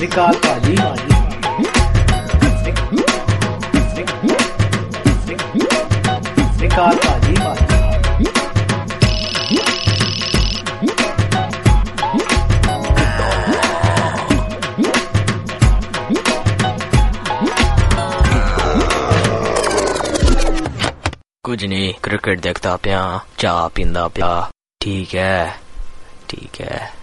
निकाल पाजी निकाल पाजी कुछ नहीं, क्रिकेट देखता पिया, चाह पींदा पिया। ठीक है।